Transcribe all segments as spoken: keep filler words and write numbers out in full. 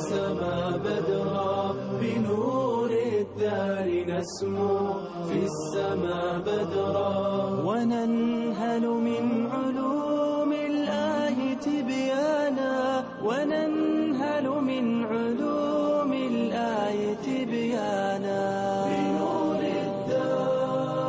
السماء بدرا بنور الدار نسمو في السماء بدرا وننهل من علوم الله تبيانا وننهل من علوم الآية تبيانا بنور الدار.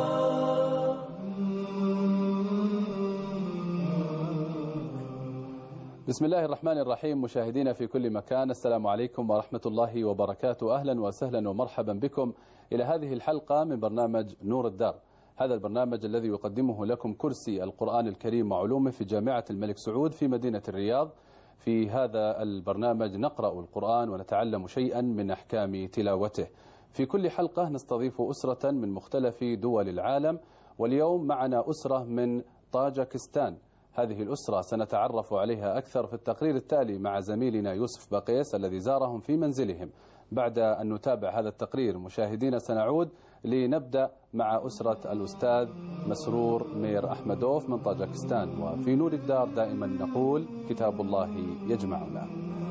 بسم الله الرحمن الرحيم. مشاهدينا في كل مكان، السلام عليكم ورحمة الله وبركاته. أهلا وسهلا ومرحبا بكم إلى هذه الحلقة من برنامج نور الدار. هذا البرنامج الذي يقدمه لكم كرسي القرآن الكريم وعلومه في جامعة الملك سعود في مدينة الرياض. في هذا البرنامج نقرأ القرآن ونتعلم شيئا من أحكام تلاوته. في كل حلقة نستضيف أسرة من مختلف دول العالم، واليوم معنا أسرة من طاجكستان. هذه الأسرة سنتعرف عليها أكثر في التقرير التالي مع زميلنا يوسف باقيس الذي زارهم في منزلهم. بعد أن نتابع هذا التقرير مشاهدينا سنعود لنبدأ مع أسرة الأستاذ مسرور مير أحمدوف من طاجكستان. وفي نور الدار دائما نقول كتاب الله يجمعنا.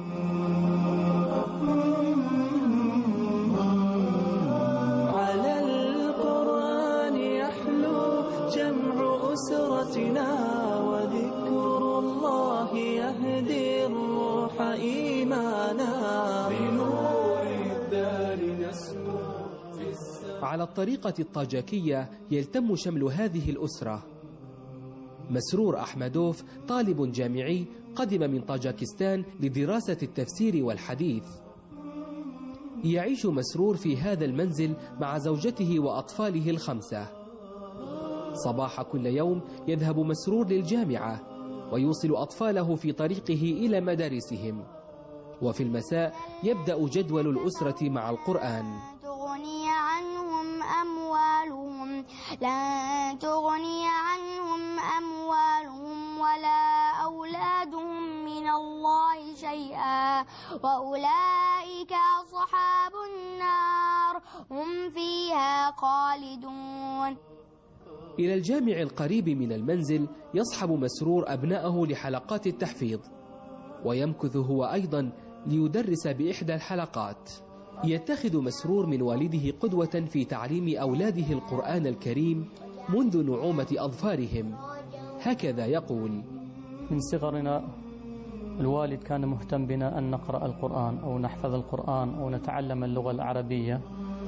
على القرآن يحلو جمع أسرتنا وذكر الله يهدي الروح إيمانا بنور الدار نسمو في السماء. على الطريقة الطاجكية يلتم شمل هذه الأسرة. مسرور أحمدوف طالب جامعي قدم من طاجكستان لدراسة التفسير والحديث. يعيش مسرور في هذا المنزل مع زوجته وأطفاله الخمسة. صباح كل يوم يذهب مسرور للجامعة ويوصل أطفاله في طريقه إلى مدارسهم، وفي المساء يبدأ جدول الأسرة مع القرآن. تغني عنهم أموالهم لن تغني عنهم أموالهم ولا أولادهم من الله شيئا وأولئك أصحاب النار هم فيها خالدون. إلى الجامع القريب من المنزل يصحب مسرور أبنائه لحلقات التحفيظ، ويمكث هو أيضا ليدرس بإحدى الحلقات. يتخذ مسرور من والده قدوة في تعليم أولاده القرآن الكريم منذ نعومة أظفارهم. هكذا يقول: من صغرنا الوالد كان مهتم بنا أن نقرأ القرآن أو نحفظ القرآن أو نتعلم اللغة العربية،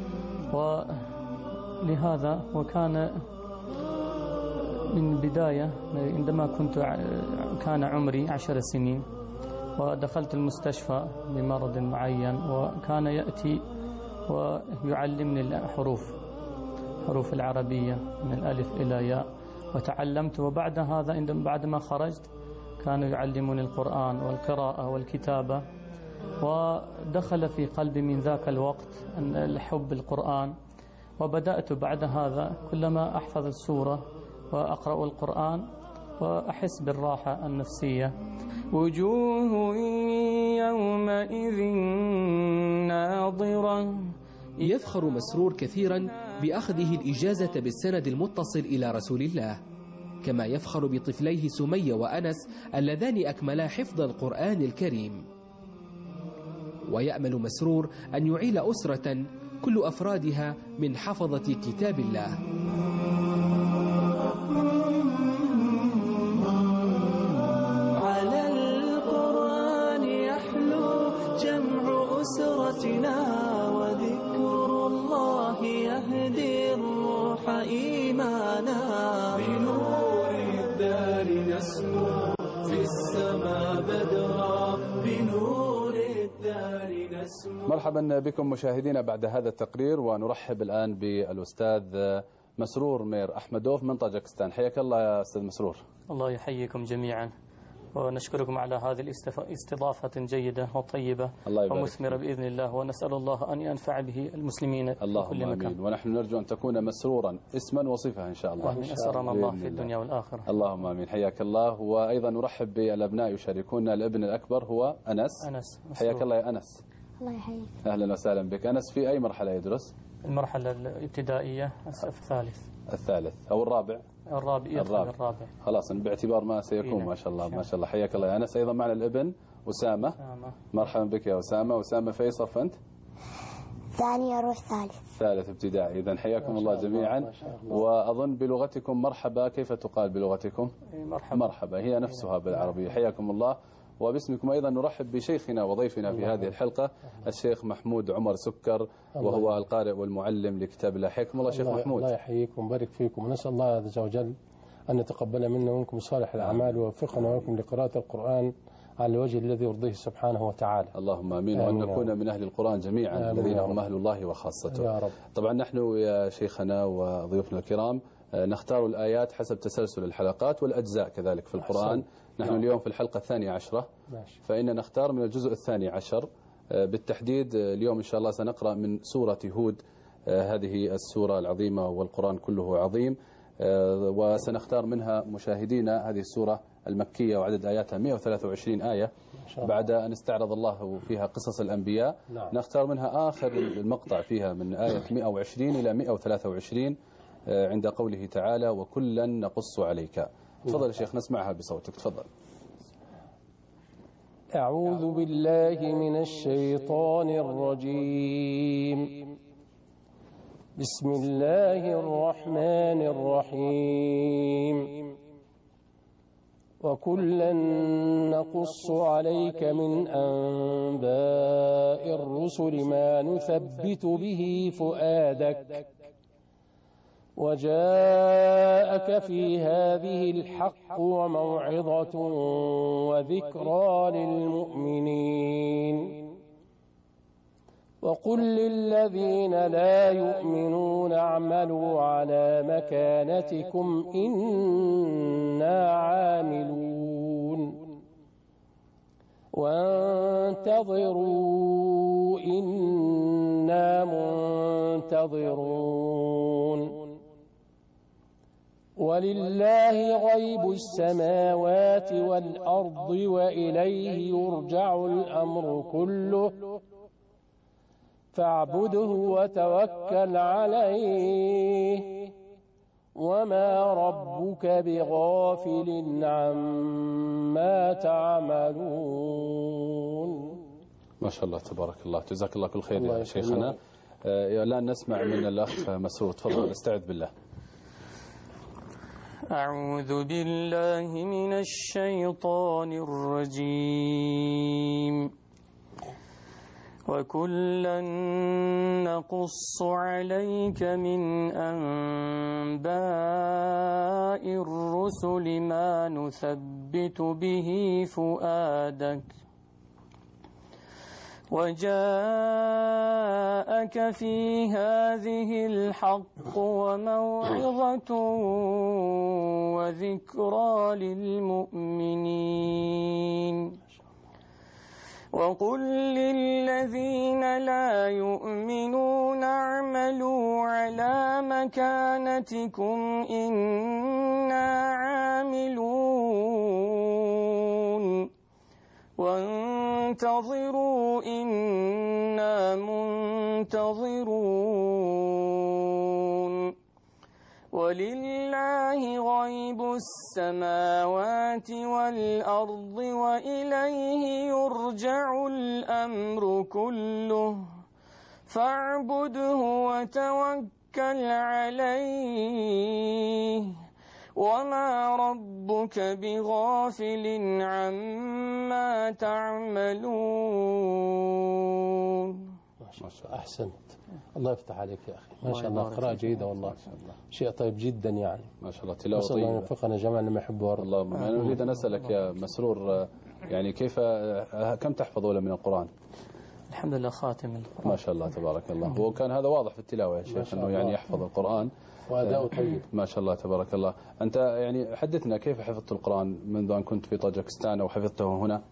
ولهذا وكان من البداية عندما كنت كان عمري عشر سنين ودخلت المستشفى بمرض معين، وكان يأتي ويعلمني الحروف حروف العربية من الألف إلى ياء، وتعلمت. وبعد هذا بعدما خرجت كانوا يعلموني القرآن والقراءة والكتابة، ودخل في قلبي من ذاك الوقت الحب القرآن. وبدأت بعد هذا كلما أحفظ السورة وأقرأ القرآن وأحس بالراحة النفسية. وجوه يومئذ ناظرة. يفخر مسرور كثيرا بأخذه الإجازة بالسند المتصل إلى رسول الله، كما يفخر بطفليه سمية وأنس اللذان أكملا حفظ القرآن الكريم. ويأمل مسرور أن يعيل أسرة كل أفرادها من حفظة كتاب الله. على القرآن يحلو جمع أسرتنا وذكر الله يهدي الروح إيمانا بنور الدار نسمو في السماء بدرا بنور الدار نسمو. مرحبا بكم مشاهدينا بعد هذا التقرير، ونرحب الآن بالأستاذ مسرور مير أحمدوف من طاجكستان. حياك الله يا أستاذ مسرور. الله يحييكم جميعا، ونشكركم على هذه الاستضافة جيدة وطيبة ومثمرة بإذن الله، ونسأل الله أن ينفع به المسلمين اللهم في كل مكان. آمين. ونحن نرجو أن تكون مسرورا اسما وصفة إن شاء الله. آمين. أسرنا الله في الدنيا والآخرة. اللهم آمين. حياك الله. وأيضا نرحب بالأبناء يشاركونا. الابن الأكبر هو أنس. أنس. حياك الله يا أنس. الله يحييك. أهلا وسهلا بك. أنس في أي مرحلة يدرس؟ المرحلة الابتدائية الصف الثالث. الثالث أو الرابع؟ الرابع. يدخل الرابع. خلاص باعتبار ما سيكون. ما شاء الله ما شاء الله. حياك الله يا أنس. أيضا معنا الابن أسامة. مرحبا بك يا أسامة. أسامة في أي صف أنت؟ ثاني أروح ثالث. ثالث ابتدائي. إذن حياكم الله جميعا. وأظن بلغتكم مرحبا كيف تقال بلغتكم؟ مرحبا. مرحبا هي نفسها بالعربية. حياكم الله. وباسمكم أيضا نرحب بشيخنا وضيفنا في هذه الحلقة الشيخ محمود عمر سكر، وهو القارئ والمعلم لكتاب الله. حياكم الله شيخ محمود. الله يحييكم ويبارك فيكم، ونسأل الله عز وجل أن يتقبل منا ومنكم صالح الأعمال ويوفقنا ويكم لقراءة القرآن على الوجه الذي يرضيه سبحانه وتعالى. اللهم آمين. وأن نكون من أهل القرآن جميعا الذين هم أهل الله وخاصته يا رب. طبعا نحن يا شيخنا وضيوفنا الكرام نختار الآيات حسب تسلسل الحلقات والأجزاء كذلك في القرآن. نحن اليوم في الحلقة الثانية عشرة، فإن نختار من الجزء الثاني عشر بالتحديد. اليوم إن شاء الله سنقرأ من سورة هود، هذه السورة العظيمة والقرآن كله عظيم، وسنختار منها مشاهدينا هذه السورة المكية وعدد آياتها مئة وثلاثة وعشرين آية. بعد أن استعرض الله فيها قصص الأنبياء نختار منها آخر المقطع فيها من آية مئة وعشرين إلى مئة وثلاثة وعشرين عند قوله تعالى وكلا نقص عليك. تفضل يا شيخ نسمعها بصوتك. تفضل. أعوذ بالله من الشيطان الرجيم. بسم الله الرحمن الرحيم. وكلا نقص عليك من أنباء الرسل ما نثبت به فؤادك وجاءك في هذه الحق وموعظة وذكرى للمؤمنين. وقل للذين لا يؤمنون اعملوا على مكانتكم إنا عاملون وانتظروا إنا منتظرون. ولله غيب السماوات والأرض وإليه يرجع الأمر كله فاعبده وتوكل عليه وما ربك بغافل عما تعملون. ما شاء الله تبارك الله. جزاك الله كل خير يا شيخنا. الآن نسمع من الأخ مسرور. تفضل. استعذ بالله. أعوذ بالله من الشيطان الرجيم. وكلا نقص عليك من أنباء الرسل ما نثبت به فؤادك وجاءك في هذه الحق وموعظة وذكرى للمؤمنين. وقل للذين لا يؤمنون اعملوا على مكانتكم إنا عاملون وانتظروا إنا منتظرون. ولله غيب السماوات والأرض وإليه يرجع الأمر كله فاعبده وتوكل عليه وما ربك بغافل عما تعملون. ما شاء الله. أحسنت. الله يفتح عليك يا أخي. ما شاء الله. قراءة جيدة والله. شيء طيب جدا يعني. ما شاء الله. تلاوة طيبة. الله يوفقنا جميعا لما يحب ويرضى. اللهم. أنا أريد أن أسألك يا مسرور يعني كيف كم تحفظ ولا من القرآن؟ الحمد لله خاتم القرآن. ما شاء الله تبارك الله. وكان هذا واضح في التلاوة يا شيخ أنه يعني يحفظ القرآن وأداء طيب. ما شاء الله تبارك الله. أنت يعني حدثنا كيف حفظت القرآن منذ أن كنت في طاجكستان أو حفظته هنا؟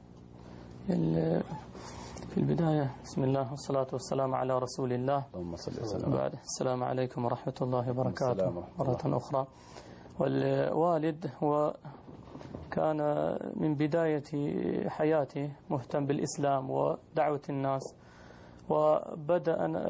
في البداية بسم الله والصلاة والسلام على رسول الله. اللهم صل وسلم. بعد السلام عليكم ورحمة الله وبركاته مرة أخرى. والوالد هو كان من بداية حياته مهتم بالإسلام ودعوة الناس، وبدأ أن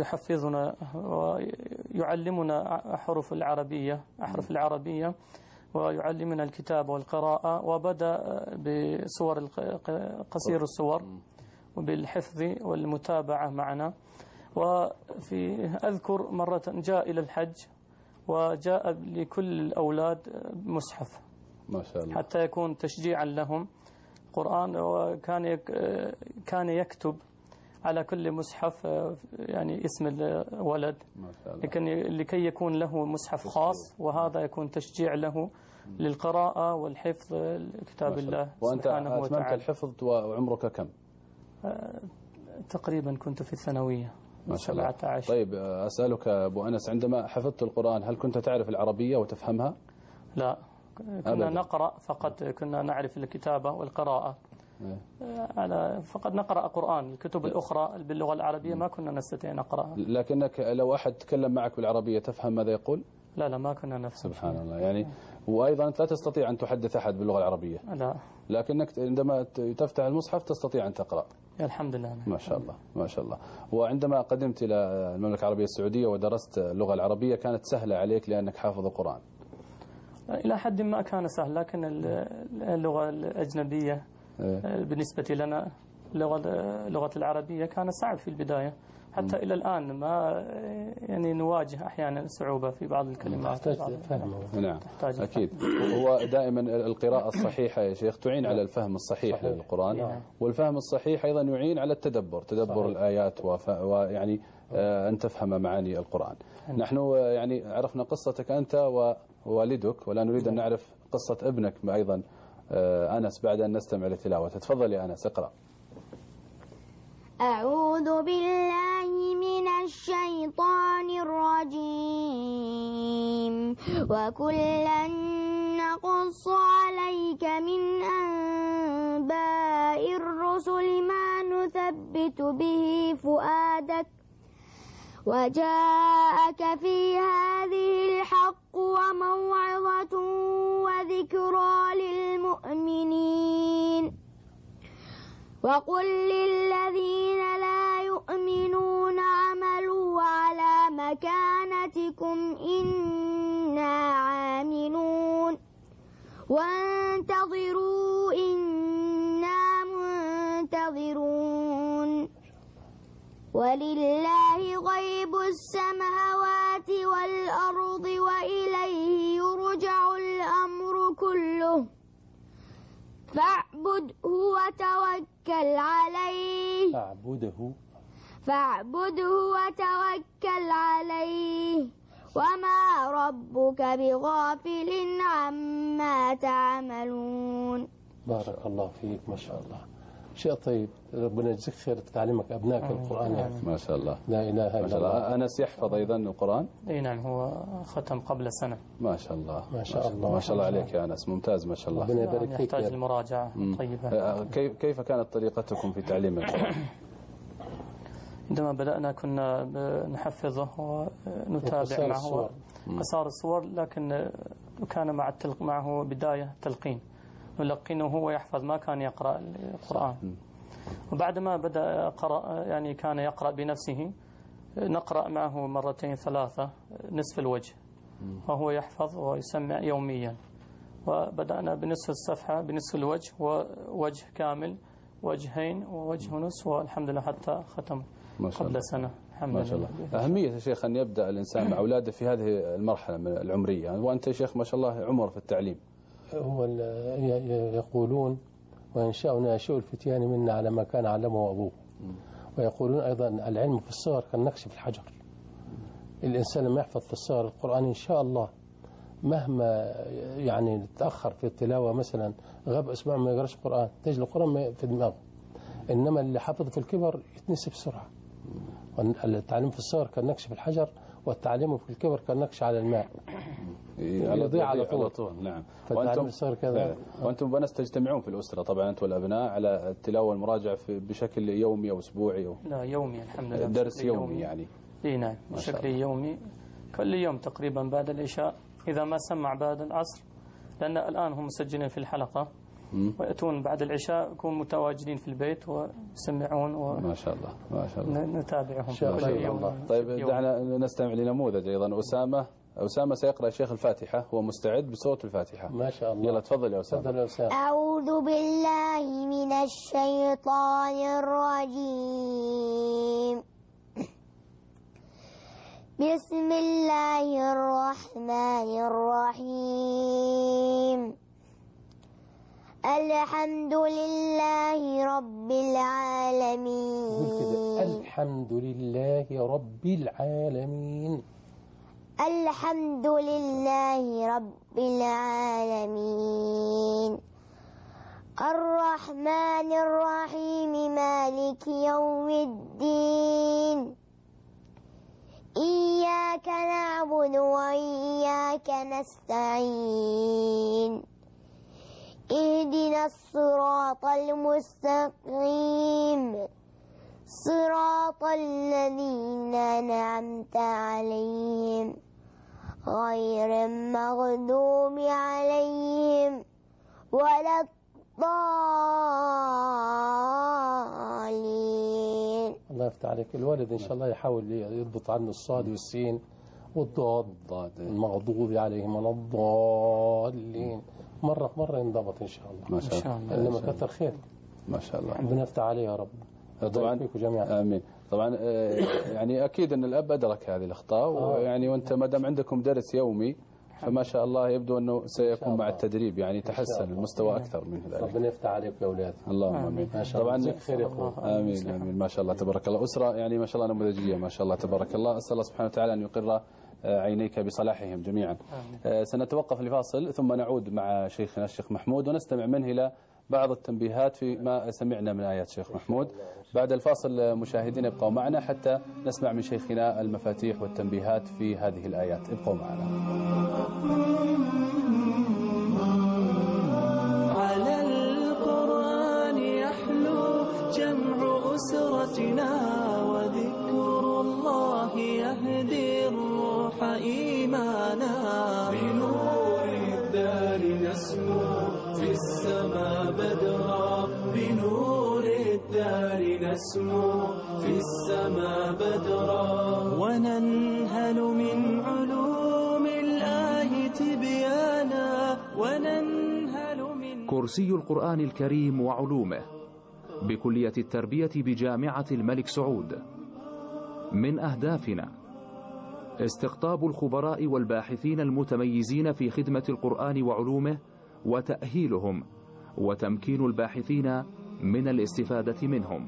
يحفظنا ويعلمنا حروف العربية أحرف العربية ويعلمنا الكتاب والقراءة، وبدأ بصور قصير الصور وبالحفظ والمتابعة معنا. وفي أذكر مرة جاء إلى الحج وجاء لكل الأولاد مصحف ما شاء الله، حتى يكون تشجيعا لهم قرآن. وكان كان يكتب على كل مصحف يعني اسم الولد، لكن لكي يكون له مصحف خاص، وهذا يكون تشجيع له للقراءة والحفظ كتاب الله سبحانه وتعالى. وأنت أتممت الحفظ وعمرك كم؟ تقريبا كنت في الثانوية ما شاء الله. سبعة عشر. طيب أسألك أبو أنس، عندما حفظت القرآن هل كنت تعرف العربية وتفهمها؟ لا، كنا أبداً. نقرأ فقط، كنا نعرف الكتابة والقراءة على فقط نقرأ قرآن. الكتب الأخرى باللغة العربية ما كنا نستطيع نقرأها. لكنك لو أحد تكلم معك بالعربية تفهم ماذا يقول؟ لا لا، ما كنا نفهم. سبحان الله. يعني وأيضا لا تستطيع أن تحدث أحد باللغة العربية. لا، لكنك عندما تفتح المصحف تستطيع أن تقرأ. الحمد لله. ما شاء الله ما شاء الله. وعندما قدمت إلى المملكة العربية السعودية ودرست اللغة العربية كانت سهلة عليك لأنك حافظ القرآن؟ إلى حد ما كان سهل، لكن اللغة الأجنبية بالنسبة لنا لغة لغة العربية كان صعب في البداية، حتى إلى الآن ما يعني نواجه أحيانا صعوبة في بعض الكلمات. تحتاج فهم. نعم أكيد. هو دائما القراءة الصحيحة يا شيخ تعين على الفهم الصحيح صحيح. للقرآن نعم. والفهم الصحيح أيضا يعين على التدبر، تدبر صحيح. الآيات وف... ويعني أن تفهم معاني القرآن. نعم. نحن يعني عرفنا قصتك أنت ووالدك، ولا نريد أن نعرف قصة ابنك أيضا أنس بعد أن نستمع لتلاوته. تفضل يا أنس اقرأ. أعوذ بالله من الشيطان الرجيم. وكلا نقص عليك من أنباء الرسل ما نثبت به فؤادك وجاءك في هذه الحق وموعظة وذكرى للمؤمنين. وقل للذين لا يؤمنون اعملوا على مكانتكم إنا عاملون وانتظروا إنا منتظرون. ولله غيب السماوات والأرض وإليه يرجع الأمر كله فاعبده وتوكل عليه فاعبده فاعبده وتوكل عليه وما ربك بغافل عما تعملون. بارك الله فيك ما شاء الله. شيء طيب، ربنا يجزيك خير تعليمك أبنائك القرآن يعني. ما شاء الله. لا إله إلا الله. أنس يحفظ أيضا القرآن؟ اي نعم، هو ختم قبل سنة. ما شاء الله ما شاء الله ما شاء الله عليك يا أنس، ممتاز ما شاء الله. ربنا يبارك فيك. يحتاج المراجعة طيبة. كيف كيف كانت طريقتكم في تعليم القرآن؟ عندما بدأنا كنا نحفظه ونتابع معه قصار الصور، لكن كان مع التلق معه بداية تلقين، نلقنه ويحفظ، ما كان يقرأ القرآن. وبعدما بدأ قرأ يعني كان يقرأ بنفسه، نقرأ معه مرتين ثلاثة نصف الوجه وهو يحفظ ويسمع يوميا. وبدأنا بنصف الصفحة بنصف الوجه ووجه كامل، وجهين ووجه نصف، والحمد لله حتى ختم قبل سنة. ما شاء الله. أهمية يا شيخ أن يبدأ الإنسان مع أولاده في هذه المرحلة العمرية، وأنت يا شيخ ما شاء الله عمر في التعليم. هو يقولون وينشأ ناشئ الفتيان منا على ما كان علمه أبوه. ويقولون أيضا العلم في الصغر كالنقش في الحجر. الإنسان لما يحفظ في الصغر القرآن إن شاء الله مهما يعني تأخر في التلاوة، مثلا غاب أسبوع ما يقرأش قرآن تجد القرآن في دماغه، إنما اللي حفظ في الكبر يتنسي بسرعة. التعليم في الصغر كالنقش في الحجر، والتعليم في الكبر كالنقش على الماء يضيع على طول. طول. نعم. وأنتم كذا. وأنتم بنس تجتمعون في الأسرة طبعا أنت والأبناء على التلاوة والمراجعة بشكل يومي أو أسبوعي أو لا يومي الحمد لله. درس يومي, يومي يعني. إيه نعم بشكل يومي كل يوم تقريبا بعد العشاء، إذا ما سمع بعد العصر، لأن الآن هم مسجلين في الحلقة ويأتون بعد العشاء يكون متواجدين في البيت ويسمعون و... ما شاء الله ما شاء الله نتابعهم كل يوم. طيب دعنا نستمع لنموذج أيضا. أسامة أسامة سيقرأ الشيخ الفاتحة، هو مستعد بصوت الفاتحة. ما شاء الله. يلا تفضل يا أسامة. تفضل يا أسامة. أعوذ بالله من الشيطان الرجيم. بسم الله الرحمن الرحيم. الحمد لله رب العالمين. الحمد لله رب العالمين. الحمد لله رب العالمين. الرحمن الرحيم مالك يوم الدين. إياك نعبد وإياك نستعين. اهدنا الصراط المستقيم صراط الذين أنعمت عليهم غير المغضوب عليهم ولا الضالين. الله يفتح عليك. الوالد إن شاء الله يحاول يضبط عنه الصاد والسين والضاد، المغضوب عليهم ولا الضالين، مرة مرة ينضبط إن شاء الله. ما شاء الله. إنما كثر خير. ما شاء الله. ربنا يفتح عليه يا رب. طبعا جميعا. آمين. طبعا يعني أكيد أن الأب أدرك هذه الأخطاء، ويعني وأنت ما دام عندكم درس يومي فما شاء الله يبدو أنه سيكون مع التدريب يعني تحسن المستوى أكثر من ذلك. ربنا يفتح عليك يا أولاد. اللهم آمين. طبعا خير يا أخوة. آمين آمين. ما شاء الله تبارك الله. أسرة يعني ما شاء الله نموذجية ما شاء الله تبارك الله. أسأل الله سبحانه وتعالى أن يقر عينيك بصلاحهم جميعا. سنتوقف لفاصل ثم نعود مع شيخنا الشيخ محمود ونستمع منه إلى بعض التنبيهات في ما سمعنا من آيات شيخ محمود. بعد الفاصل مشاهدين ابقوا معنا حتى نسمع من شيخنا المفاتيح والتنبيهات في هذه الآيات. ابقوا معنا. على القرآن يحلو جمع أسرتنا وذكر الله يهدي الروح إيمانا. بنور الدار نسمو في السماء بدرا. بنور الدار نسمو في السماء بدرا. وننهل من علوم الله تبيانا. وننهل من كرسي القرآن الكريم وعلومه بكلية التربية بجامعة الملك سعود. من أهدافنا استقطاب الخبراء والباحثين المتميزين في خدمة القرآن وعلومه وتأهيلهم وتمكين الباحثين من الاستفادة منهم.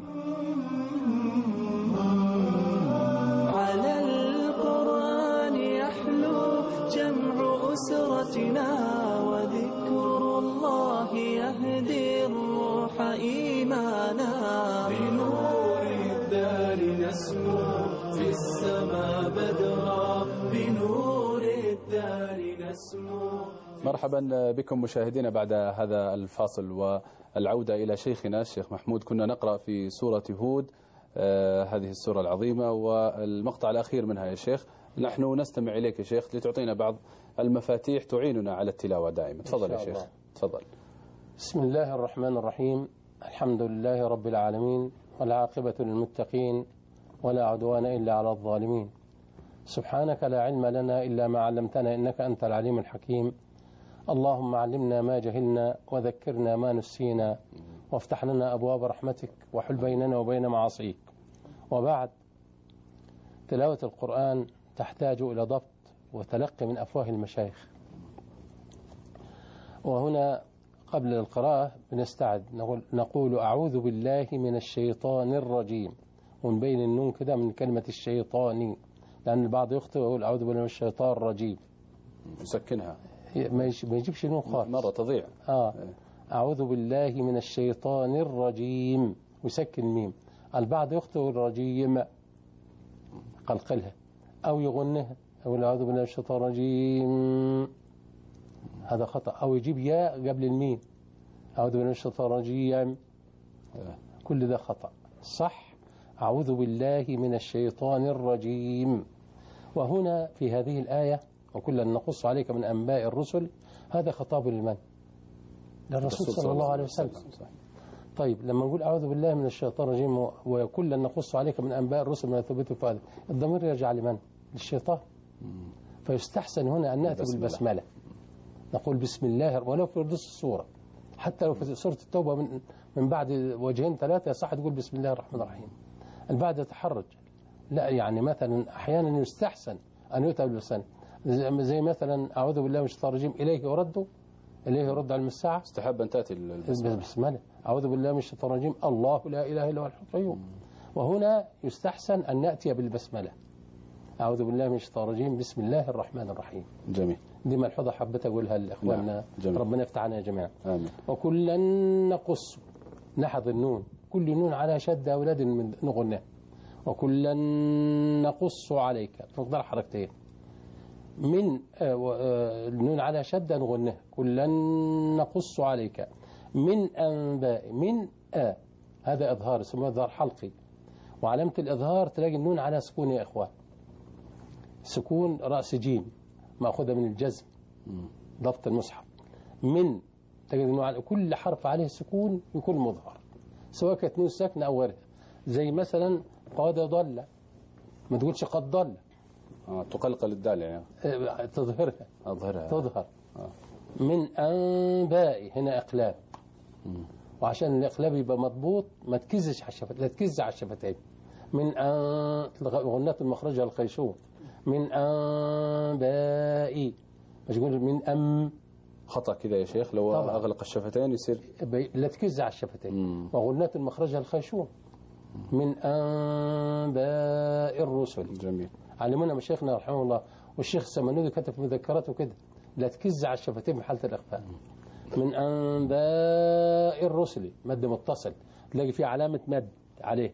على القرآن يحلو جمع أسرتنا وذكر الله يهدي الروح إيمانا. بنور الدار نسمو في السماء بدرا. بنور الدار نسمو. مرحبا بكم مشاهدينا بعد هذا الفاصل والعودة إلى شيخنا الشيخ محمود. كنا نقرأ في سورة هود آه هذه السورة العظيمة والمقطع الأخير منها يا شيخ. نحن نستمع إليك يا شيخ لتعطينا بعض المفاتيح تعيننا على التلاوة دائما. تفضل يا شيخ. تفضل. بسم الله الرحمن الرحيم. الحمد لله رب العالمين والعاقبة للمتقين ولا عدوان إلا على الظالمين. سبحانك لا علم لنا إلا ما علمتنا إنك أنت العليم الحكيم. اللهم علمنا ما جهلنا وذكرنا ما نسينا وافتح لنا أبواب رحمتك وحل بيننا وبين معاصيك. وبعد، تلاوة القرآن تحتاج إلى ضبط وتلقي من أفواه المشايخ. وهنا قبل القراءة بنستعد نقول, نقول أعوذ بالله من الشيطان الرجيم، ونبين النون كده من كلمة الشيطاني، لأن البعض يخطئ ويقول أعوذ بالله من الشيطان الرجيم يسكنها ما يجيبش نون خالص مرة تضيع. آه. أعوذ بالله من الشيطان الرجيم ويسكن الميم. البعض يخطئ الرجيم قلقلها أو يغنها أو أعوذ بالله من الشيطان الرجيم، هذا خطأ. أو يجيب ياء قبل الميم أعوذ بالله من الشيطان الرجيم، كل ده خطأ. صح أعوذ بالله من الشيطان الرجيم. وهنا في هذه الآية وكلا نقص عليك من أنباء الرسل، هذا خطاب لمن؟ للرسول صلى الله عليه وسلم. طيب لما نقول أعوذ بالله من الشيطان الرجيم وكلا نقص عليك من أنباء الرسل ما يثبت فؤادك، الضمير يرجع لمن؟ للشيطان. فيستحسن هنا أن نأتي البسملة. بالبسملة، نقول بسم الله ولو في ردوس السورة، حتى لو في سورة التوبة من من بعد وجهين ثلاثة يصح تقول بسم الله الرحمن الرحيم. البعد يتحرج، لا يعني مثلا أحيانا يستحسن أن يؤتى بالبسملة، زي مثلا أعوذ بالله من الشيطان الرجيم إليه يرد، إليه يرد على الساعة، استحب أن تأتي البسملة. البسملة. أعوذ بالله من الشيطان الرجيم الله لا إله إلا هو الحي القيوم. وهنا يستحسن أن نأتي بالبسملة، أعوذ بالله من الشيطان الرجيم بسم الله الرحمن الرحيم. جميل. دي ملحوظة حبيت أقولها لإخواننا. نعم. ربنا يفتح علينا جميعا. آمين. وكلا نقص، نحظ النون، كل نون على شد أولاد من نغنى، وكلا نقص عليك مقدار حركتين من النون على شدة نغنى، كلا نقص عليك من أنباء، من آ هذا إظهار اسمه إظهار حلقي، وعلامة الإظهار تلاقي النون على سكون يا إخوان، سكون رأس جيم مأخوذة من الجزم ضبط المصحف. من تجد إنه كل حرف عليه سكون يكون مظهر، سواء كانت نون ساكنة أو غيرها، زي مثلا قد ضل، ما تقولش قد ضل. آه تقلقل الدال يعني. آه تظهرها. أظهرها. تظهر. آه. من أنباء هنا إقلاب، وعشان الإقلاب يبقى مضبوط ما تكزش على الشفتين، لا تكز على الشفتين. من أن غنات المخرج الخيشوم، من أنباء، مش تقول من أم. خطأ كذا يا شيخ، لو طبعا. أغلق الشفتين يصير لا تكز على الشفتين. وغنات المخرج الخيشوم، من أنباء الرسل. جميل. علمونا مشايخنا رحمه الله، والشيخ السمنودي كتب في مذكراته كده، لا تكز على الشفتين في حالة الإخفاء. من أنباء الرسل، مد متصل تلاقي فيه علامة مد عليه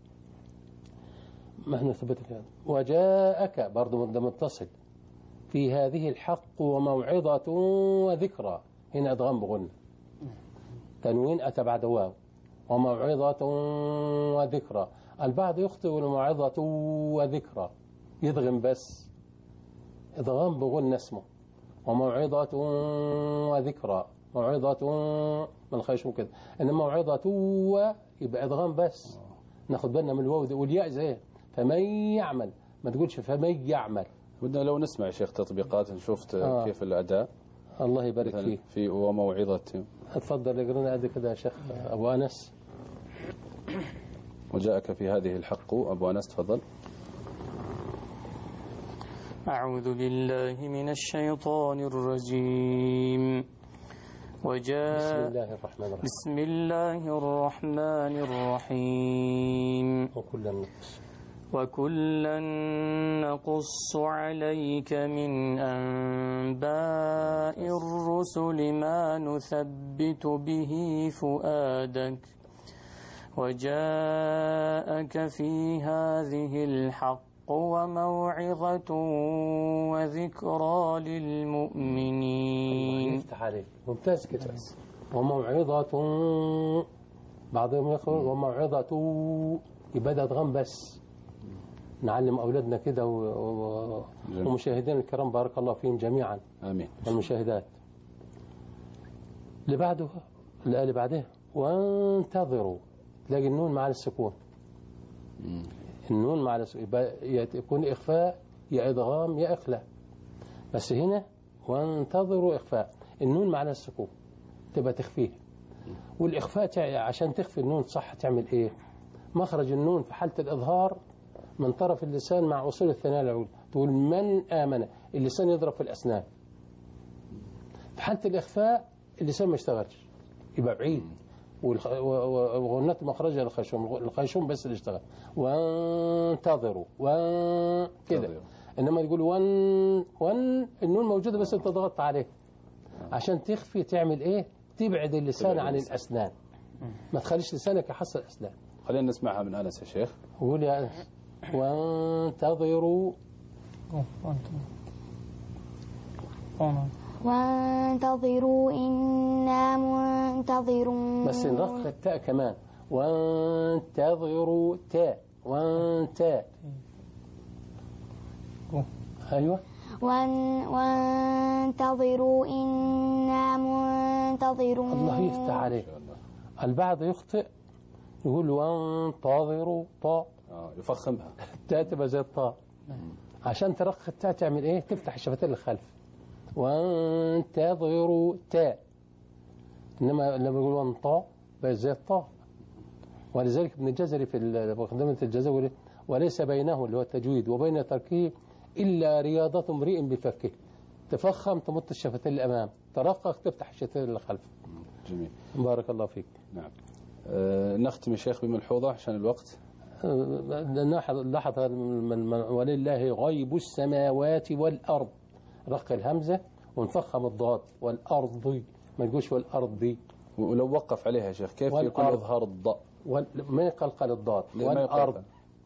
مهما ثبت هذا. وجاءك برضه مد متصل، في هذه الحق وموعظة وذكرى، هنا أدغام بغنى، تنوين أتى بعد واو، وموعظة وذكرى. البعض يخطئ موعظة وذكرى يدغم بس، إدغام بغنى اسمه، وموعظة وذكرى، موعظة من الخيشوم كده، إنما موعظة و يبقى إدغام بس، ناخد بالنا من الواو والياء زي فمن يعمل، ما تقولش فمن يعمل. بدنا لو نسمع يا شيخ تطبيقات نشوف آه. كيف الأداء. الله يبارك فيك. في وموعظة. اتفضل اقرأنا قد كده يا شيخ أبو أنس. وجاءك في هذه الحق، أبو أنس تفضل. أعوذ بالله من الشيطان الرجيم. وجاء بسم الله الرحمن الرحيم. بسم الله الرحمن الرحيم. وكلا نقص وكلا نقص عليك من أنباء الرسل ما نثبت به فؤادك، وجاءك في هذه الحق وموعظة وذكرى للمؤمنين. يفتح عليك ممتاز كده. وموعظة، بعضهم يقول وموعظة، يبقى ده ادغام بس، نعلم أولادنا كده و... و... ومشاهدين الكرام بارك الله فيهم جميعا. آمين. والمشاهدات. اللي بعده الآية اللي بعدها وانتظروا، تلاقي النون مع السكون. مم. النون مع السكون يبقى يكون إخفاء يا إدغام يا إخلاء، بس هنا وانتظروا إخفاء، النون مع السكون تبقى تخفيه. والإخفاء عشان تخفي النون صح تعمل إيه؟ مخرج النون في حالة الإظهار من طرف اللسان مع أصول الثنايا العليا، تقول من آمن، اللسان يضرب في الأسنان. في حالة الإخفاء اللسان ما يشتغلش يبقى بعيد، وغنات مخرجها الخيشوم، الخيشوم بس اللي اشتغل. وانتظروا وكده، إنما يقول وان وان النون موجودة بس أنت ضغطت عليه عشان تخفي. تعمل إيه؟ تبعد اللسان عن الأسنان، ما تخليش لسانك يحصل الأسنان. خلينا نسمعها من أنس يا شيخ. قول يا أنس. وانتظروا وانتظروا إنا منتظرون. بس نرقق التاء كمان، وانتظروا تاء وانتا. أيوة. وانتظروا إنا منتظرون. الله يفتح عليك. البعض يخطئ يقول وانتظروا طاء، آه يفخمها، التاء تبقى زي الطاء. عشان ترقق التاء تعمل إيه؟ تفتح الشفتين للخلف. وانتظروا تاء. إنما لما يقول وانطاء بقى زي الطاء. ولذلك ابن الجزري في مقدمة الجزري وليس بينه اللي هو التجويد وبين تركه إلا رياضة امرئ بفكه. تفخم تمط الشفتين للأمام، ترقق تفتح الشفتين للخلف. جميل. بارك الله فيك. نعم. أه نختم يا شيخ بملحوظة عشان الوقت. لاحظ ولله غيب السماوات والأرض، رق الهمزة ونفخم الضاد، والأرض ما تقولش والأرض. ولو وقف عليها يا شيخ كيف يكون إظهار الضاء؟ ما يقلقل الضاد. والأرض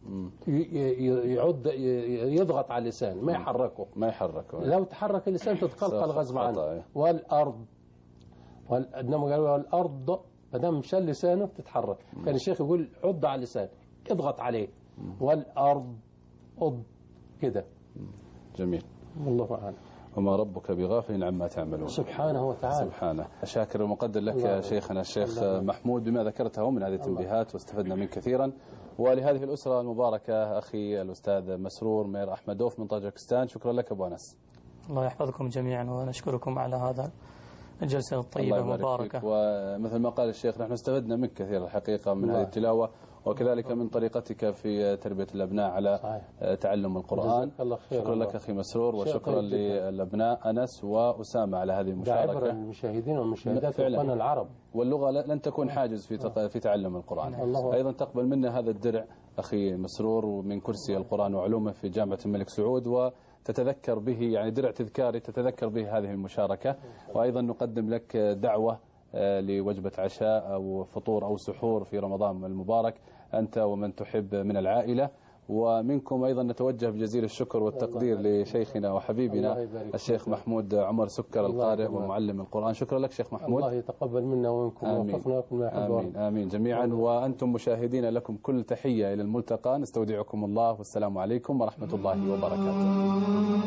يعد يضغط على اللسان ما يحركه ما يحركه لو تحرك اللسان تتقلقل غصب عنه. والأرض إنما قالوا والأرض ما دام شال لسانه تتحرك. كان الشيخ يقول عض على اللسان اضغط عليه. والأرض أض كده. جميل. والله أعلم. وما ربك بغافل عما تعملون سبحانه وتعالى. سبحانه. شاكر ومقدر لك يا شيخنا الشيخ محمود بما ذكرته من هذه التنبيهات واستفدنا منه كثيرا. ولهذه الأسرة المباركة أخي الأستاذ مسرور مير أحمدوف من طاجكستان، شكرا لك أبو أنس. الله يحفظكم جميعا ونشكركم على هذا الجلسة الطيبة المباركة. ومثل ما قال الشيخ نحن استفدنا منك كثير الحقيقة من هذه التلاوة وكذلك من طريقتك في تربية الأبناء على صحيح. تعلم القرآن. شكرا لك أخي مسرور وشكرا للأبناء أنس وأسامة على هذه المشاركة. عبر المشاهدين والمشاهدات وطن العرب. واللغة لن تكون حاجز في في تعلم القرآن. أيضا تقبل منا هذا الدرع أخي مسرور من كرسي القرآن وعلومه في جامعة الملك سعود، وتتذكر به يعني درع تذكاري تتذكر به هذه المشاركة. وأيضا نقدم لك دعوة لوجبة عشاء أو فطور أو سحور في رمضان المبارك أنت ومن تحب من العائلة. ومنكم أيضا نتوجه بجزيل الشكر والتقدير لشيخنا وحبيبنا الشيخ محمود عمر سكر القارئ ومعلم القرآن. شكرا لك شيخ محمود. الله يتقبل منا ومنكم ووفقنا وكما يحب. آمين آمين جميعا. وأنتم مشاهدين لكم كل تحية إلى الملتقى. نستودعكم الله والسلام عليكم ورحمة الله وبركاته.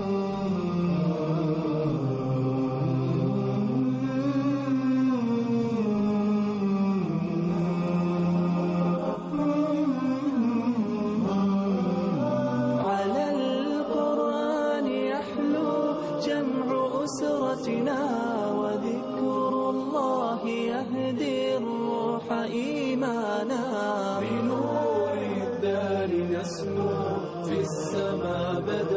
وذكر الله يهدي الروح إيمانا. بنور الدار نسمو في السماء بدأ